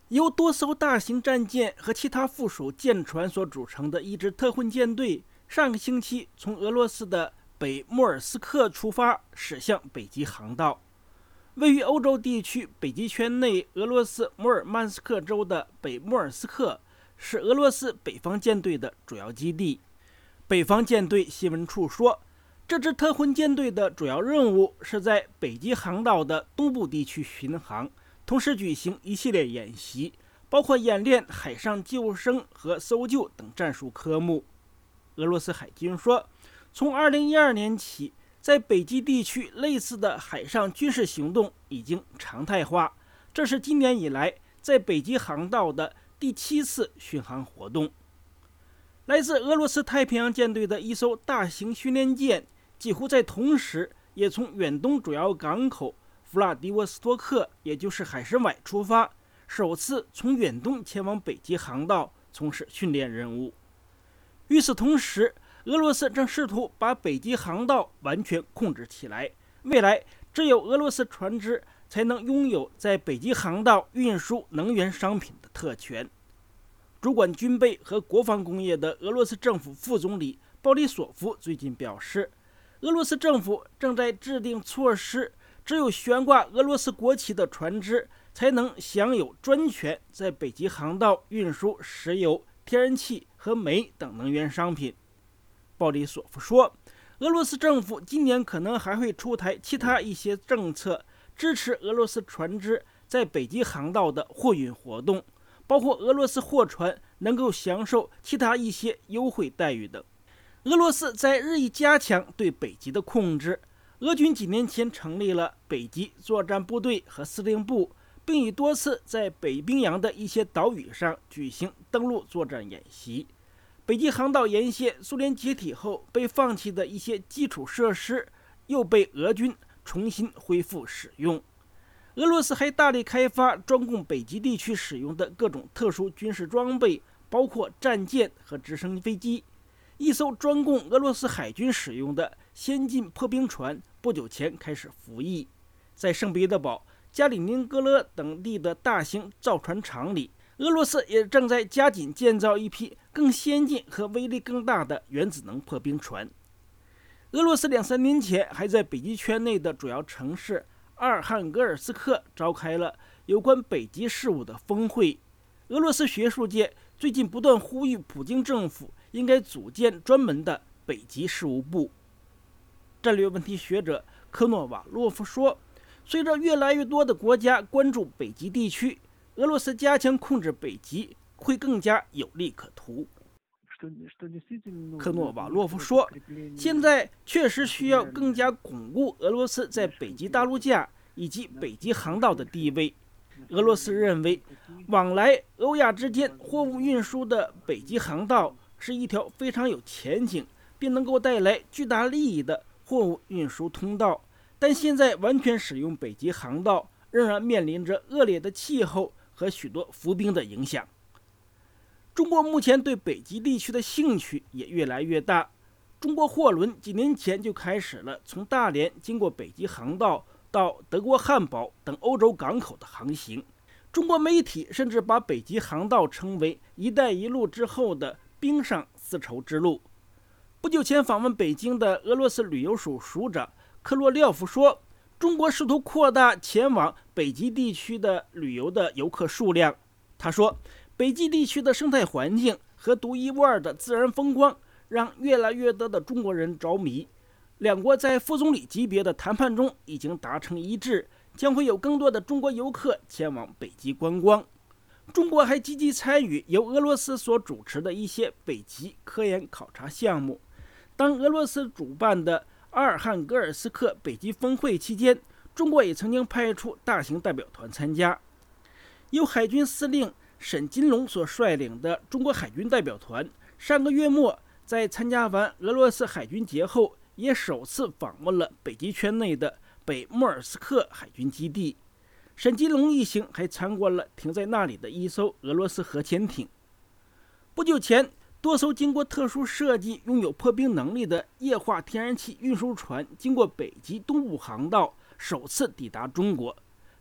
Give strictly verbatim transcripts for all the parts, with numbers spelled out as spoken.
由多艘大型战舰和其他附属舰船所组成的一支特混舰队，上个星期从俄罗斯的北莫尔斯克出发，驶向北极航道。位于欧洲地区北极圈内俄罗斯摩尔曼斯克州的北莫尔斯克是俄罗斯北方舰队的主要基地。北方舰队新闻处说，这支特混舰队的主要任务是在北极航道的东部地区巡航，同时举行一系列演习，包括演练海上救生和搜救等战术科目。俄罗斯海军说，从二零一二年起，在北极地区类似的海上军事行动已经常态化，这是今年以来在北极航道的第七次巡航活动。来自俄罗斯太平洋舰队的一艘大型训练舰几乎在同时也从远东主要港口弗拉迪沃斯托克，也就是海参崴出发，首次从远东前往北极航道从事训练任务。与此同时，俄罗斯正试图把北极航道完全控制起来，未来只有俄罗斯船只才能拥有在北极航道运输能源商品的特权。主管军备和国防工业的俄罗斯政府副总理鲍里索夫最近表示，俄罗斯政府正在制定措施，只有悬挂俄罗斯国旗的船只才能享有专权在北极航道运输石油、天然气和煤等能源商品。鲍里索夫说，俄罗斯政府今年可能还会出台其他一些政策，支持俄罗斯船只在北极航道的货运活动，包括俄罗斯货船能够享受其他一些优惠待遇等。俄罗斯在日益加强对北极的控制，俄军几年前成立了北极作战部队和司令部，并已多次在北冰洋的一些岛屿上举行登陆作战演习。北极航道沿线苏联解体后被放弃的一些基础设施又被俄军重新恢复使用。俄罗斯还大力开发专供北极地区使用的各种特殊军事装备，包括战舰和直升飞机。一艘专供俄罗斯海军使用的先进破冰船不久前开始服役。在圣彼得堡、加里宁格勒等地的大型造船厂里，俄罗斯也正在加紧建造一批更先进和威力更大的原子能破冰船。俄罗斯两三年前还在北极圈内的主要城市阿尔汉格尔斯克召开了有关北极事务的峰会。俄罗斯学术界最近不断呼吁普京政府应该组建专门的北极事务部。战略问题学者科诺瓦洛夫说，随着越来越多的国家关注北极地区，俄罗斯加强控制北极会更加有利可图。科诺瓦洛夫说，现在确实需要更加巩固俄罗斯在北极大陆架以及北极航道的地位。俄罗斯认为，往来欧亚之间货物运输的北极航道是一条非常有前景并能够带来巨大利益的货物运输通道，但现在完全使用北极航道仍然面临着恶劣的气候和许多浮冰的影响。中国目前对北极地区的兴趣也越来越大。中国货轮几年前就开始了从大连经过北极航道到德国汉堡等欧洲港口的航行。中国媒体甚至把北极航道称为“一带一路”之后的冰上丝绸之路。不久前访问北京的俄罗斯旅游署署长克洛廖夫说，中国试图扩大前往北极地区的旅游的游客数量。他说，北极地区的生态环境和独一无二的自然风光让越来越多的中国人着迷。两国在副总理级别的谈判中已经达成一致，将会有更多的中国游客前往北极观光。中国还积极参与由俄罗斯所主持的一些北极科研考察项目。当俄罗斯主办的阿尔汉格尔斯克北极峰会期间，中国也曾经派出大型代表团参加。由海军司令沈金龙所率领的中国海军代表团上个月末在参加完俄罗斯海军节后，也首次访问了北极圈内的北莫尔斯克海军基地。沈金龙一行还参观了停在那里的一艘俄罗斯核潜艇。不久前，多艘经过特殊设计、拥有破冰能力的液化天然气运输船经过北极东部航道，首次抵达中国。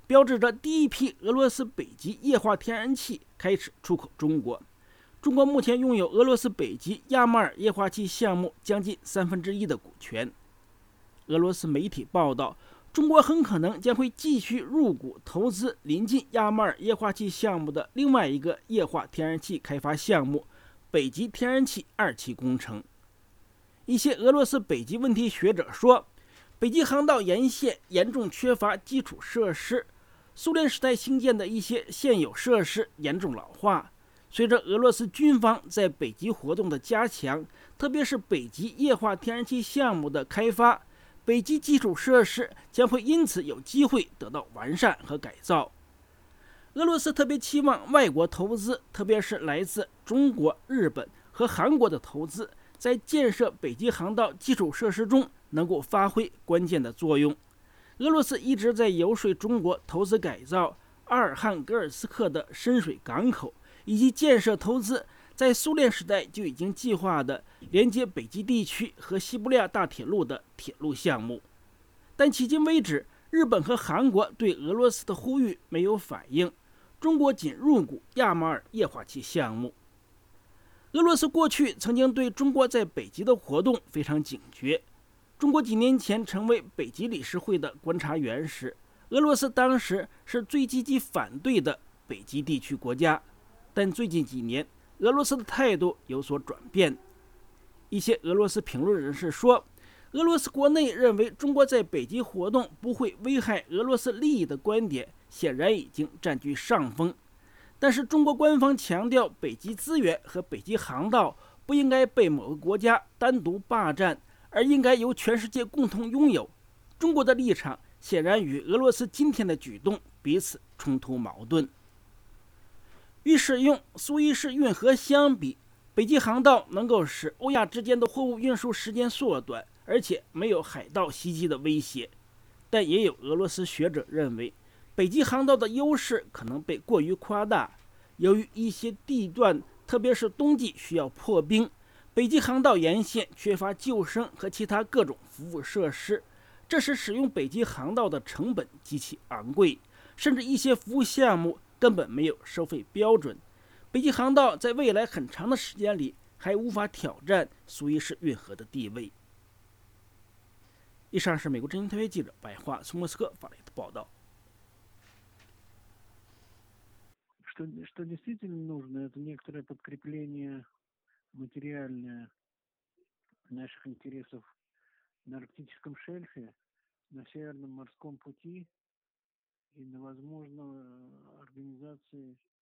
标志着第一批俄罗斯北极液化天然气开始出口中国。中国目前拥有俄罗斯北极亚马尔液化气项目将近三分之一的股权。俄罗斯媒体报道，中国很可能将会继续入股投资临近亚马尔液化气项目的另外一个液化天然气开发项目——北极天然气二期工程。一些俄罗斯北极问题学者说，北极航道沿线严重缺乏基础设施，苏联时代兴建的一些现有设施严重老化。随着俄罗斯军方在北极活动的加强，特别是北极液化天然气项目的开发，北极基础设施将会因此有机会得到完善和改造。俄罗斯特别期望外国投资，特别是来自中国、日本和韩国的投资，在建设北极航道基础设施中能够发挥关键的作用。俄罗斯一直在游说中国投资改造阿尔汉格尔斯克的深水港口，以及建设投资在苏联时代就已经计划的连接北极地区和西伯利亚大铁路的铁路项目。但迄今为止，日本和韩国对俄罗斯的呼吁没有反应，中国仅入股亚马尔液化气项目。俄罗斯过去曾经对中国在北极的活动非常警觉。中国几年前成为北极理事会的观察员时，俄罗斯当时是最积极反对的北极地区国家。但最近几年，俄罗斯的态度有所转变。一些俄罗斯评论人士说，俄罗斯国内认为中国在北极活动不会危害俄罗斯利益的观点显然已经占据上风。但是中国官方强调，北极资源和北极航道不应该被某个国家单独霸占，而应该由全世界共同拥有。中国的立场显然与俄罗斯今天的举动彼此冲突矛盾。与使用苏伊士运河相比，北极航道能够使欧亚之间的货物运输时间缩短，而且没有海盗袭击的威胁。但也有俄罗斯学者认为，北极航道的优势可能被过于夸大。由于一些地段，特别是冬季需要破冰，北极航道沿线缺乏救生和其他各种服务设施，这使使用北极航道的成本极其昂贵，甚至一些服务项目根本没有收费标准。北极航道在未来很长的时间里还无法挑战苏伊士运河的地位。以上是美国之音特约记者白桦从莫斯科发来的报道。 Что, что действительно нужно, это некоторое подкрепление материальное наших интересов на арктическом шельфе, на Северном морском пути и на возможной организации